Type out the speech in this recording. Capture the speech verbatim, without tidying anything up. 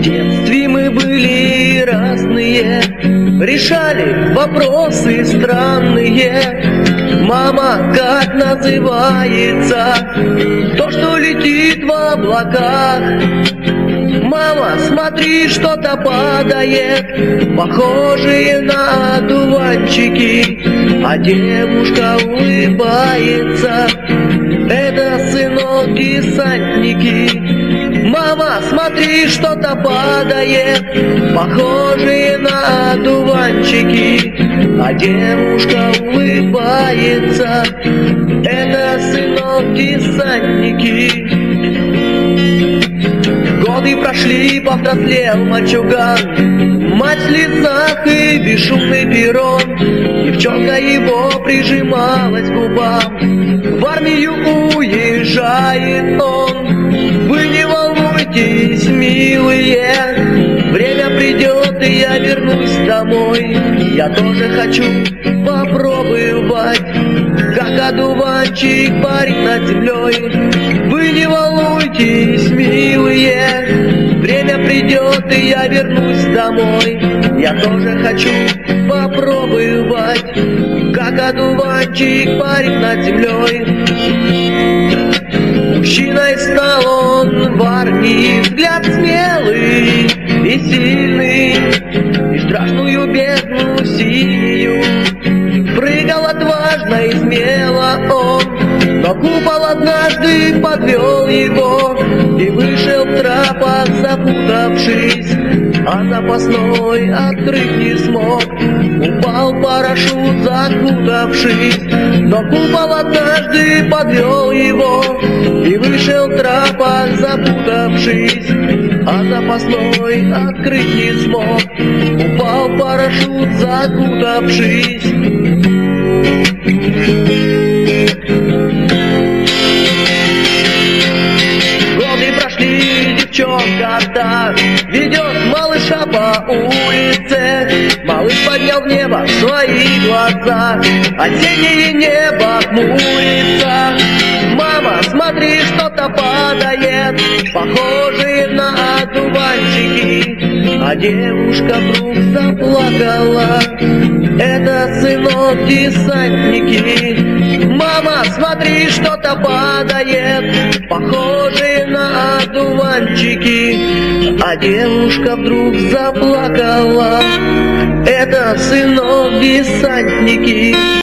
детстве мы были разные, решали вопросы странные. Мама, как называется то, что летит в облаках? Мама, смотри, что-то падает, похожие на одуванчики, а девушка улыбается. Это сынок-десантники. Мама, смотри, что-то падает, похожие на одуванчики, а девушка улыбается. Это сынок-десантники. Годы прошли, повзрослел мальчуган, мать в слезах и бесшумный перрон. Девчонка его прижималась к губам, в армию уезжает он. Вы не волнуйтесь, милые, время придет, и я вернусь домой. Я тоже хочу попробовать, как одуванчик парить над землей. Вы не волнуйтесь, милые, время придет, и я вернусь домой. Я тоже хочу попробовать, как одуванчик парить над землей. Мужчиной стал он в армии, взгляд смелый и сильный, и страшную бездну синюю прыгал отважно и смело он. Но купол однажды подвел его, и вышел в трапах, запутавшись, а запасной открыть не смог. Упал парашют, закутавшись, но купол однажды подвел его, и вышел в трапах, запутавшись, а запасной открыть не смог. Упал парашют, закутавшись. Годы прошли, девчонка так ведет малыша по улице. Малыш поднял в небо свои глаза, осеннее небо хмурится. Мама, смотри, что-то падает, похожие на одуванчики, а девушка вдруг заплакала. Это сынок-десантники. Мама, смотри, что-то падает, похожие на одуванчики, а девушка вдруг заплакала. Это сынок-десантники.